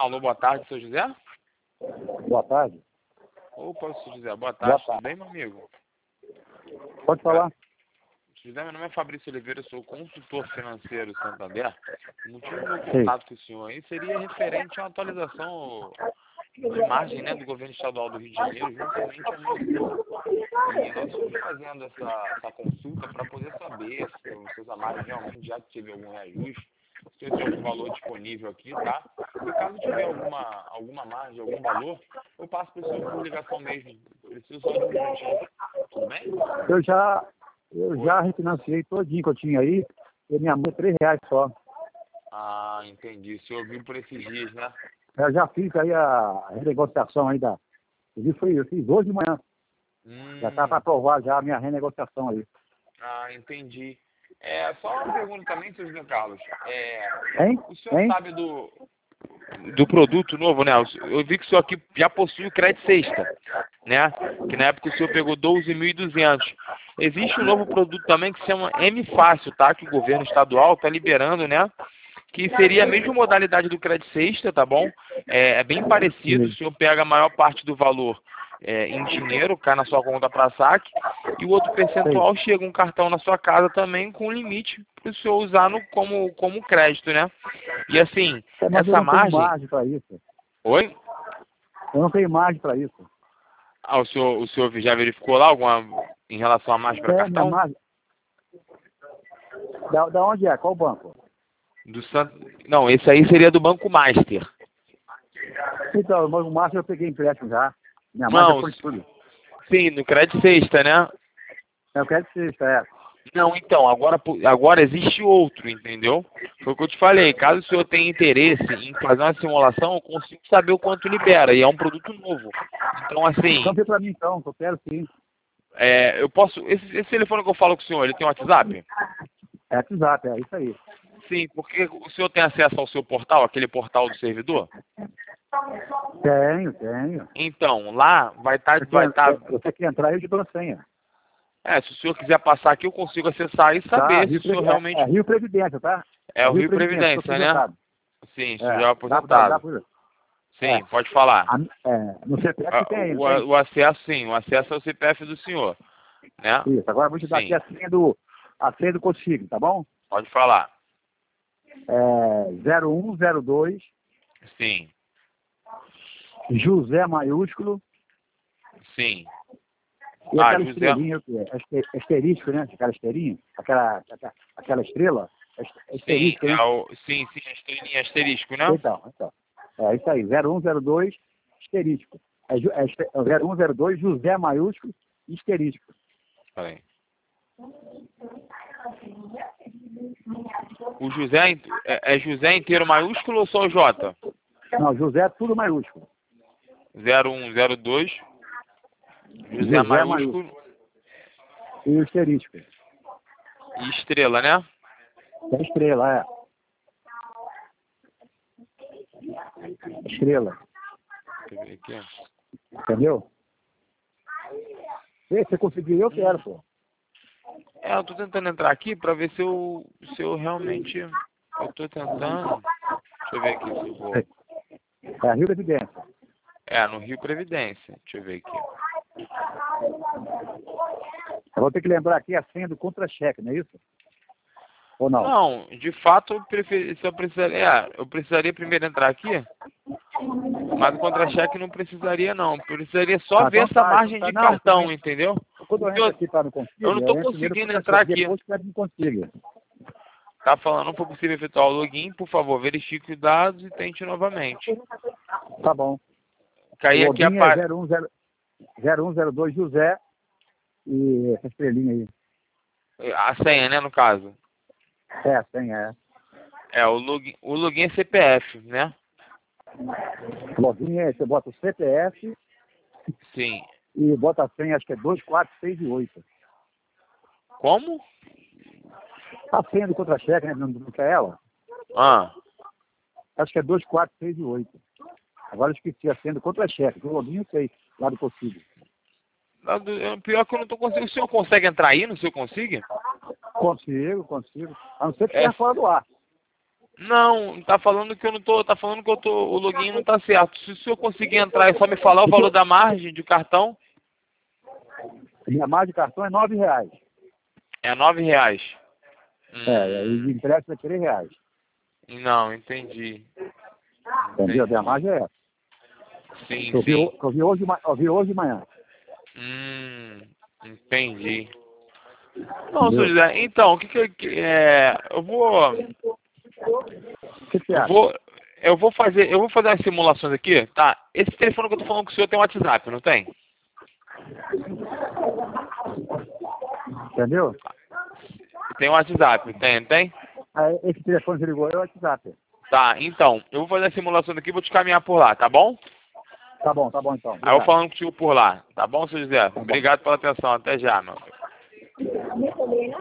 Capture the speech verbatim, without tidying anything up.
Alô, boa tarde, seu José? Boa tarde. Opa, seu José, boa tarde, Boa tudo tarde. bem, meu amigo? Pode falar. José, meu nome é Fabrício Oliveira, eu sou consultor financeiro do Santander. O motivo do meu Sim. contato com o senhor aí seria referente à atualização de margem, né, do governo estadual do Rio de Janeiro, juntamente ao município. E nós estamos fazendo essa, essa consulta para poder saber se, se essa margem realmente já teve algum reajuste, se tem algum valor disponível aqui, tá? E caso tiver alguma, alguma margem, algum valor, eu passo para o senhor por ligação mesmo. Preciso só de um minutinho. Tudo bem? Eu já, eu já refinanciei todinho que eu tinha aí, e minha mãe é três reais só. Ah, entendi. O senhor viu por esses dias, né? Eu já fiz aí a renegociação aí da. Eu fiz, foi- eu fiz hoje de manhã. Hum, Já está para aprovar já a minha renegociação aí. ah, entendi. É, só uma pergunta também, seu José Carlos. É, Hein? o senhor Hein? sabe do, do produto novo, né? Eu vi que o senhor aqui já possui o crédito sexta, né? Que na época o senhor pegou doze mil e duzentos. Existe um novo produto também que se chama M Fácil, tá? Que o governo estadual está liberando, né? Que seria a mesma modalidade do crédito sexta, tá bom? É, é bem parecido, o Sim. senhor pega a maior parte do valor é, em dinheiro, cai na sua conta para saque, e o outro percentual chega um cartão na sua casa também com limite para o senhor usar no, como, como crédito, né? E assim, É, mas eu essa não tenho margem... margem para isso. Oi? Eu não tenho margem para isso. Ah, o senhor, o senhor já verificou lá alguma em relação à margem para É, minha cartão? margem. Da, da onde é? Qual banco? Do San... Não, esse aí seria do Banco Master. Então, o Márcio eu peguei empréstimo já. Minha mãe já Não, foi tudo. sim, no crédito sexta, né? Eu quero que seja, é. Não, então, agora, agora existe outro, entendeu? Foi o que eu te falei. Caso o senhor tenha interesse em fazer uma simulação, eu consigo saber o quanto libera. E é um produto novo. Então, assim, Então, vê para mim então, que eu quero sim. é, eu posso... Esse, esse telefone que eu falo com o senhor, ele tem WhatsApp? É WhatsApp, é isso aí. Sim, porque o senhor tem acesso ao seu portal, aquele portal do servidor? Tenho, tenho. Então, lá vai estar... Você vai quer, tá, você quer entrar, eu te dou a senha. é, se o senhor quiser passar aqui, eu consigo acessar e Tá, saber se Rio, o senhor Previ- é, realmente... é Rio Previdência, tá? É É o Rio Rio Previdência, estou Previdência, né? aposentado. Sim, você já é É, aposentado. www. É, Sim, pode falar. a, é, no C P F Ah, tem aí, não O, tem? o acesso, sim, o acesso ao C P F do senhor, né? Isso, agora eu vou te dar aqui Sim, a senha do, a senha do Consigo, tá bom? pode falar. É zero um zero dois, Sim, José maiúsculo, sim. e Ah, aquela José... estrelinha, que é aste- asterisco, né? Aquela esteirinha, aquela, aquela, aquela estrela, é Sim, asterisco, é né? o... Sim, sim, estrelinha asterisco, né? Então, então. É isso aí, zero um zero dois, asterisco. É, Ju- é este- é zero um zero dois, José maiúsculo, asterisco. Peraí. O José é, é José inteiro maiúsculo ou só o J? Não, José é tudo maiúsculo. zero um zero dois, José José maiúsculo. maiúsculo E o asterisco. e estrela, né? É estrela, é. Estrela. Deixa eu ver aqui. Entendeu? Se você conseguir, eu quero, pô. É, eu tô tentando entrar aqui pra ver se eu, se eu realmente... Eu tô tentando... Deixa eu ver aqui se eu vou... É a Rio Previdência. É, no Rio Previdência. Deixa eu ver aqui. Eu vou ter que lembrar aqui a senha do contra-cheque, não é isso? Ou não? Não, de fato, eu, prefer... se eu, precisaria... é, eu precisaria primeiro entrar aqui, mas o contra-cheque não precisaria, não. Precisaria só Ah, ver então essa tá, então margem tá. de Não, cartão, primeiro, entendeu? quando eu Porque entro eu, aqui para não eu consigo, não eu tô entro primeiro conseguindo entrar contra-cheque, aqui. depois que não consigo. Tá falando, não foi possível efetuar o login, por favor, verifique os dados e tente novamente. Tá bom. O Cair aqui a login é página. zero um zero zero um zero dois José e essa estrelinha aí. A senha, né, no caso. É, a senha, é. É, o login, o login é C P F, né? O login é, você bota o C P F Sim. e bota a senha, acho que é dois, quatro, seis e oito. Como? A senha do contra-cheque, né? Não, não quer ela? Ah. Acho que é dois, quatro, seis e oito. Agora eu esqueci a senha do contra-cheque. O login eu sei, lá do Consigo. Lá do- é, Pior que eu não tô conseguindo. O senhor consegue entrar aí no seu consigo? Consigo, consigo. A não ser que É, esteja fora do ar. Não, tá falando que eu não tô, tá falando que eu tô, o login não tá certo. Se o senhor conseguir entrar e só me falar o valor da margem de cartão, E a margem de cartão é nove reais. é nove reais. É, e Hum, de empréstimo é três reais. não, entendi. Entendeu? A Entendi. margem é essa. Sim, Eu vi, sim. eu vi, hoje, de ma- eu vi hoje de manhã. Hum, entendi. Não, senhor Entendeu? José, então, o que que, que é, eu vou, O que, que você eu acha? vou, eu vou fazer, eu vou fazer as simulações aqui, tá? Esse telefone que eu tô falando com o senhor tem um WhatsApp, não tem? Entendeu? Tem um WhatsApp, tem, não tem? Aí, esse telefone que você ligou é o WhatsApp. Tá, então, eu vou fazer a simulação aqui e vou te caminhar por lá, tá bom? Tá bom, tá bom então. Aí eu vou Obrigado. falando contigo por lá, tá bom, senhor José? Tá bom. Obrigado pela atenção, até já, meu.